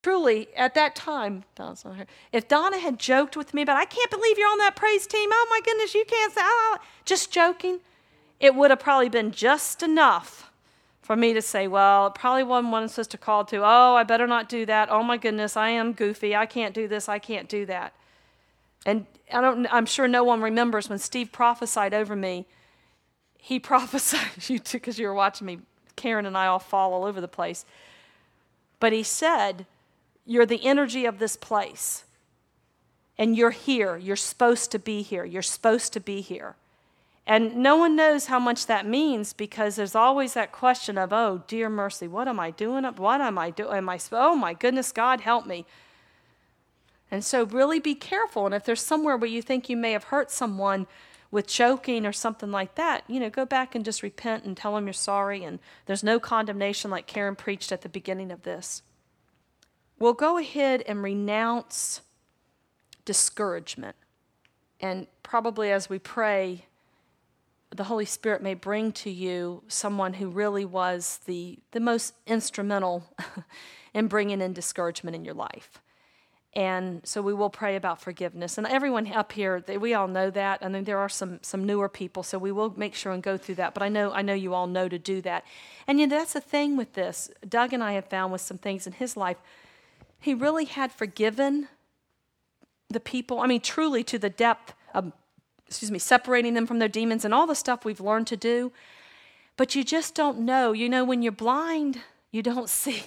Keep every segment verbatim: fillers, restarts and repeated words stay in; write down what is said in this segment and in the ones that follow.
truly, at that time, Donna's not here, if Donna had joked with me about, I can't believe you're on that praise team. Oh my goodness, you can't say, oh, just joking, it would have probably been just enough for me to say, well, it probably wasn't one sister called to, oh, I better not do that. Oh my goodness, I am goofy. I can't do this. I can't do that. And I don't, I'm sure no one remembers when Steve prophesied over me. He prophesied, you too, because you were watching me, Karen and I all fall all over the place. But he said, you're the energy of this place. And you're here. You're supposed to be here. You're supposed to be here. And no one knows how much that means, because there's always that question of, oh, dear mercy, what am I doing? What am I doing? Am I, oh, my goodness, God, help me. And so really be careful. And if there's somewhere where you think you may have hurt someone with joking or something like that, you know, go back and just repent and tell them you're sorry. And there's no condemnation like Karen preached at the beginning of this. We'll go ahead and renounce discouragement. And probably as we pray, the Holy Spirit may bring to you someone who really was the, the most instrumental in bringing in discouragement in your life. And so we will pray about forgiveness. And everyone up here, they, we all know that. I mean, there are some some newer people, so we will make sure and go through that. But I know I know you all know to do that. And you know, that's the thing with this. Doug and I have found with some things in his life, he really had forgiven the people. I mean, truly to the depth of, excuse me, separating them from their demons and all the stuff we've learned to do. But you just don't know. You know, when you're blind, you don't see.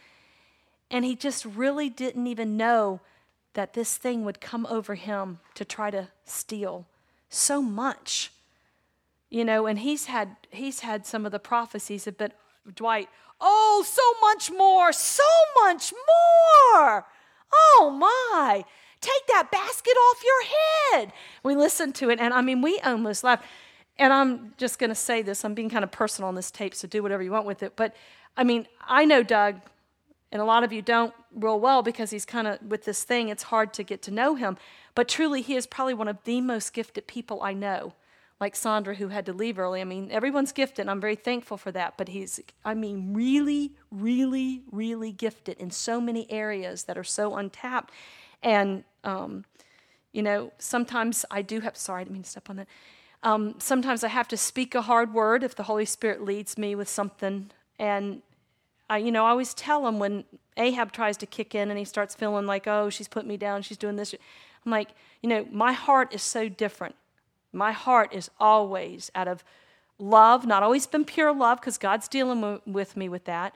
And he just really didn't even know that this thing would come over him to try to steal so much. You know, and he's had he's had some of the prophecies have been, Dwight, oh, so much more, so much more. Oh, my. Take that basket off your head. We listened to it, and I mean, we almost laughed. And I'm just going to say this. I'm being kind of personal on this tape, so do whatever you want with it. But, I mean, I know Doug. And a lot of you don't real well because he's kind of, with this thing, it's hard to get to know him. But truly, he is probably one of the most gifted people I know. Like Sandra, who had to leave early. I mean, everyone's gifted, and I'm very thankful for that. But he's, I mean, really, really, really gifted in so many areas that are so untapped. And, um, you know, sometimes I do have, sorry, I didn't mean to step on that. Um, sometimes I have to speak a hard word if the Holy Spirit leads me with something. And I, you know, I always tell him when Ahab tries to kick in and he starts feeling like, oh, she's put me down, she's doing this. I'm like, you know, my heart is so different. My heart is always out of love, not always been pure love because God's dealing w- with me with that.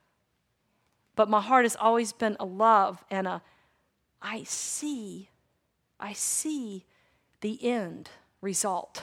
But my heart has always been a love and a, I see, I see the end result.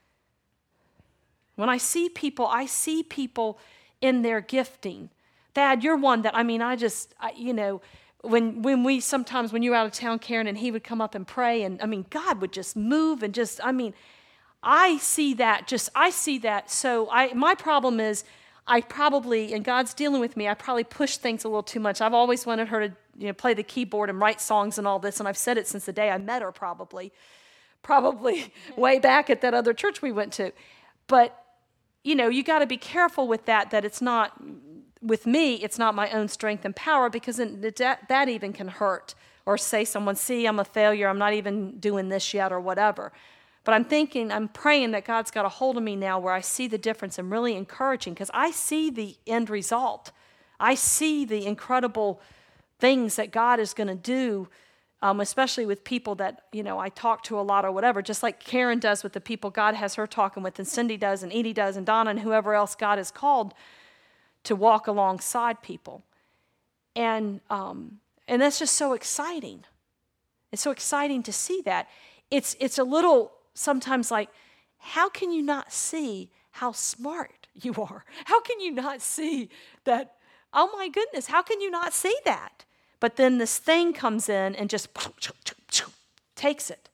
When I see people, I see people in their gifting. Dad, you're one that, I mean, I just, I, you know, when when we sometimes, when you were out of town, Karen, and he would come up and pray, and I mean, God would just move and just, I mean, I see that, just, I see that. So I, my problem is, I probably, and God's dealing with me, I probably push things a little too much. I've always wanted her to, you know, play the keyboard and write songs and all this, and I've said it since the day I met her probably, probably way back at that other church we went to. But, you know, you got to be careful with that, that it's not, with me, it's not my own strength and power, because that, that even can hurt. Or say someone, see, I'm a failure, I'm not even doing this yet or whatever. But I'm thinking, I'm praying that God's got a hold of me now where I see the difference and really encouraging, because I see the end result. I see the incredible things that God is going to do, um, especially with people that, you know, I talk to a lot or whatever, just like Karen does with the people God has her talking with, and Cindy does, and Edie does, and Donna, and whoever else God has called to walk alongside people. And um, and that's just so exciting. It's so exciting to see that. It's it's a little sometimes like, how can you not see how smart you are? How can you not see that, oh my goodness, how can you not see that? But then this thing comes in and just takes it.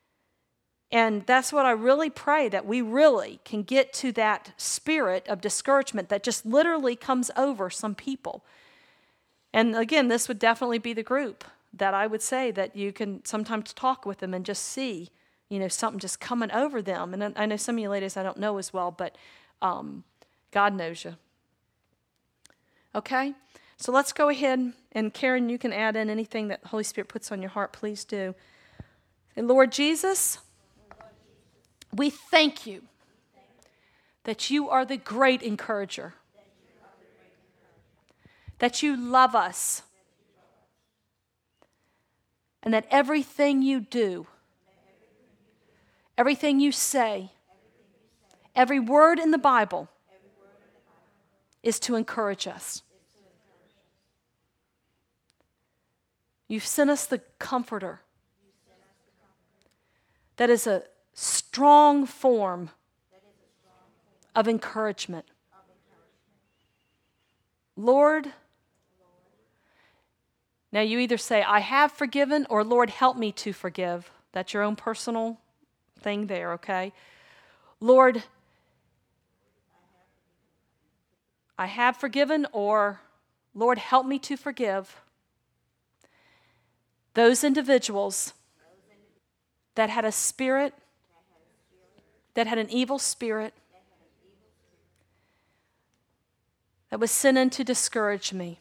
And that's what I really pray, that we really can get to that spirit of discouragement that just literally comes over some people. And again, this would definitely be the group that I would say that you can sometimes talk with them and just see, you know, something just coming over them. And I know some of you ladies I don't know as well, but um, God knows you. Okay? So let's go ahead, and Karen, you can add in anything that the Holy Spirit puts on your heart. Please do. And Lord Jesus, we thank you that you are the great encourager, that you love us, and that everything you do, everything you say, every word in the Bible is to encourage us. You've sent us the Comforter that is a strong form of encouragement. Lord, now you either say, I have forgiven, or Lord, help me to forgive. That's your own personal thing there, okay? Lord, I have forgiven, or Lord, help me to forgive those individuals that had a spirit, that had an evil spirit, that was sent in to discourage me,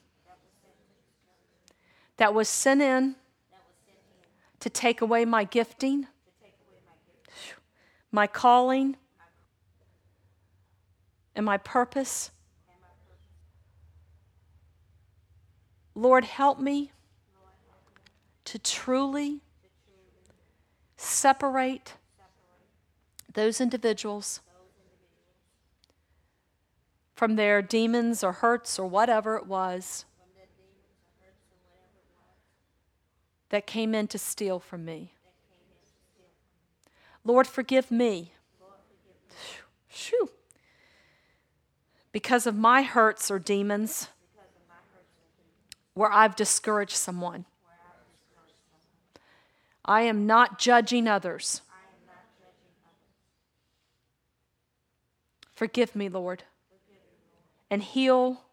that was sent in to take away my gifting, my calling, and my purpose. Lord, help me to truly separate those individuals from their demons or hurts or whatever it was that came in to steal from me. Lord, forgive me. Shoo. Because of my hurts or demons where I've discouraged someone. I am not judging others. Forgive me, Lord, and heal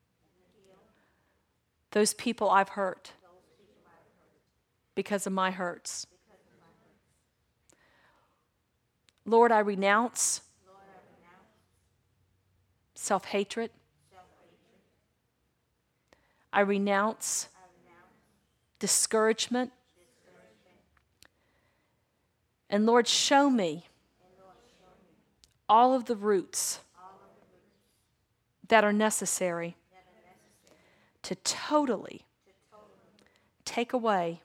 those people I've hurt because of my hurts. Lord, I renounce self-hatred. I renounce discouragement. And Lord, show me all of the roots that are necessary to totally take away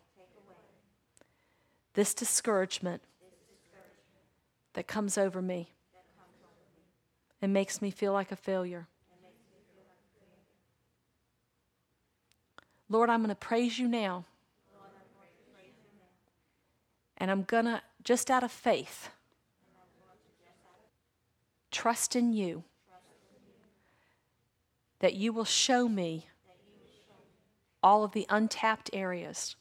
this discouragement that comes over me and makes me feel like a failure. Lord, I'm going to praise you now. And I'm going to, just out of faith, trust in you that you will show me all of the untapped areas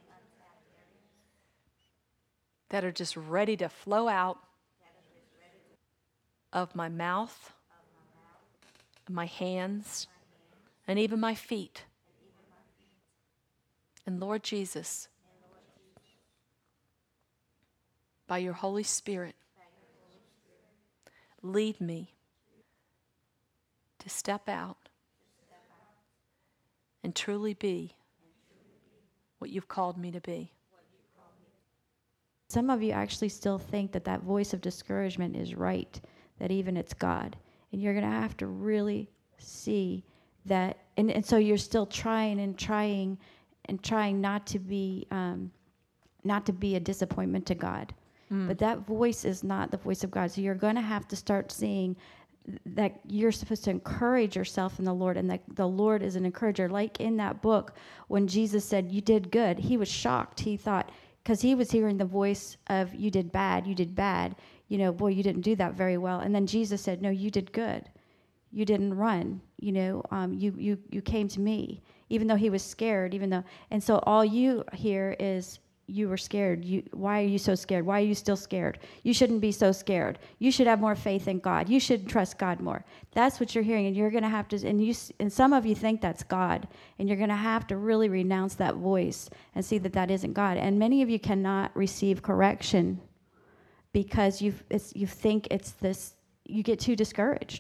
that are just ready to flow out of my mouth, my hands, and even my feet. And Lord Jesus, by your Holy Spirit, lead me to step out and truly be what you've called me to be. Some of you actually still think that that voice of discouragement is right, that even it's God. And you're going to have to really see that. And, and so you're still trying and trying and trying not to be um, not to be a disappointment to God. Mm. But that voice is not the voice of God. So you're going to have to start seeing that you're supposed to encourage yourself in the Lord, and that the Lord is an encourager. Like in that book, when Jesus said, you did good, he was shocked. He thought, because he was hearing the voice of, you did bad, you did bad. You know, boy, you didn't do that very well. And then Jesus said, no, you did good. You didn't run. You know, um, you, you, you came to me, even though he was scared, even though, and so all you hear is, you were scared. You, why are you so scared? Why are you still scared? You shouldn't be so scared. You should have more faith in God. You should trust God more. That's what you're hearing, and you're going to have to, and you, and some of you think that's God, and you're going to have to really renounce that voice and see that that isn't God. And many of you cannot receive correction because you you think it's this, you get too discouraged.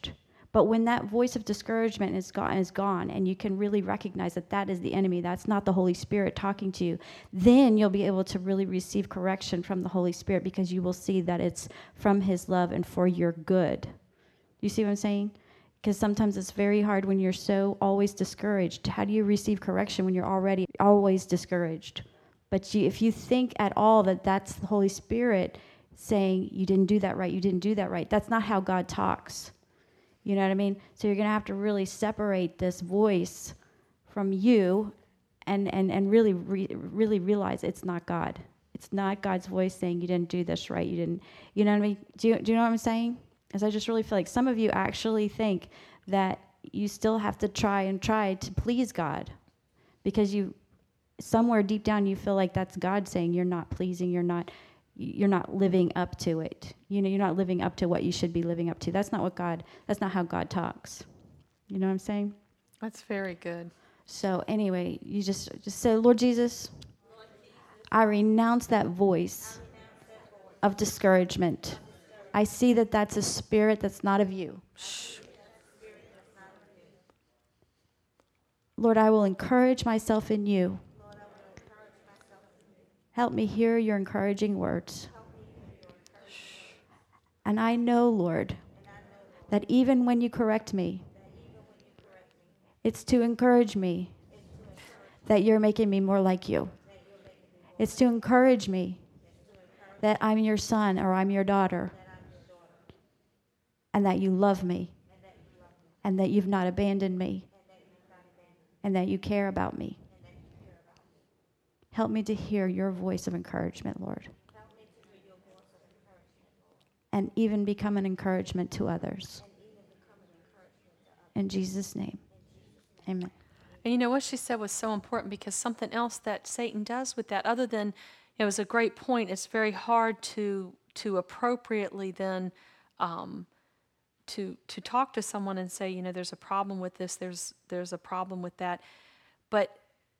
But when that voice of discouragement is gone, is gone, and you can really recognize that that is the enemy, that's not the Holy Spirit talking to you, then you'll be able to really receive correction from the Holy Spirit, because you will see that it's from his love and for your good. You see what I'm saying? Because sometimes it's very hard when you're so always discouraged. How do you receive correction when you're already always discouraged? But you, if you think at all that that's the Holy Spirit saying, you didn't do that right, you didn't do that right, that's not how God talks. You know what I mean? So you're going to have to really separate this voice from you and, and, and really re, really realize it's not God. It's not God's voice saying you didn't do this right. You didn't, you know what I mean? Do you, do you know what I'm saying? Because I just really feel like some of you actually think that you still have to try and try to please God, because you, somewhere deep down, you feel like that's God saying you're not pleasing, you're not, you're not living up to it. You know, you're not living up to what you should be living up to. That's not what God, that's not how God talks. You know what I'm saying? That's very good. So anyway, you just, just say, Lord Jesus, I renounce that voice of discouragement. I see that that's a spirit that's not of you. Lord, I will encourage myself in you. Help me hear your encouraging words. And I know, Lord, that even when you correct me, it's to encourage me that you're making me more like you. It's to encourage me that I'm your son or I'm your daughter, and that you love me, and that you've not abandoned me, and that you care about me. Help me to hear your voice of encouragement, Lord. And even become an encouragement to others. In Jesus' name, amen. And you know what she said was so important, because something else that Satan does with that, other than, it was a great point, it's very hard to to appropriately then um, to to talk to someone and say, you know, there's a problem with this, there's there's a problem with that. But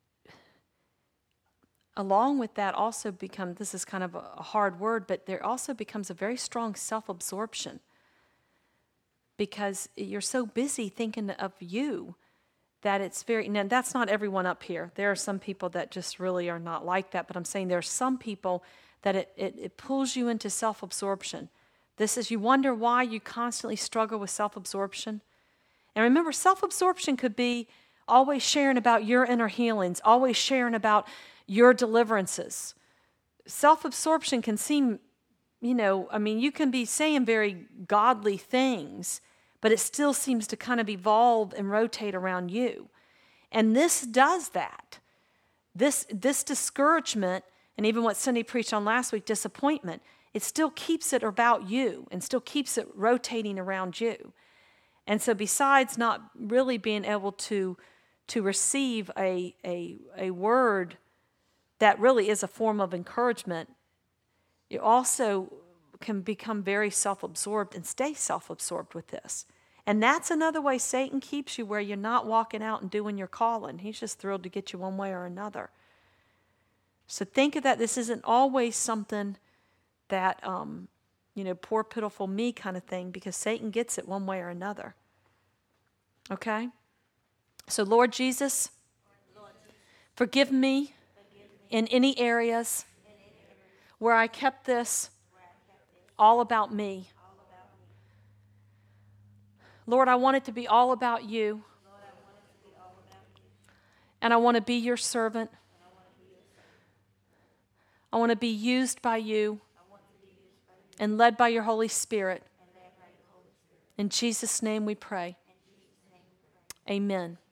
along with that also become, this is kind of a, a hard word, but there also becomes a very strong self-absorption, because you're so busy thinking of you that it's very, now that's not everyone up here. There are some people that just really are not like that, but I'm saying there are some people that it, it, it pulls you into self-absorption. This is, you wonder why you constantly struggle with self-absorption. And remember, self-absorption could be always sharing about your inner healings, always sharing about your deliverances. Self-absorption can seem, you know, I mean, you can be saying very godly things, but it still seems to kind of evolve and rotate around you. And this does that. This, this discouragement, and even what Cindy preached on last week, disappointment, it still keeps it about you and still keeps it rotating around you. And so besides not really being able to, to receive a, a, a word that really is a form of encouragement, you also can become very self-absorbed and stay self-absorbed with this. And that's another way Satan keeps you, where you're not walking out and doing your calling. He's just thrilled to get you one way or another. So think of that. This isn't always something that, um, you know, poor, pitiful me kind of thing, because Satan gets it one way or another. Okay? So Lord Jesus, forgive me in any areas where I kept this all about me. Lord, I want it to be all about you. And I want to be your servant. I want to be used by you and led by your Holy Spirit. In Jesus' name we pray. Amen.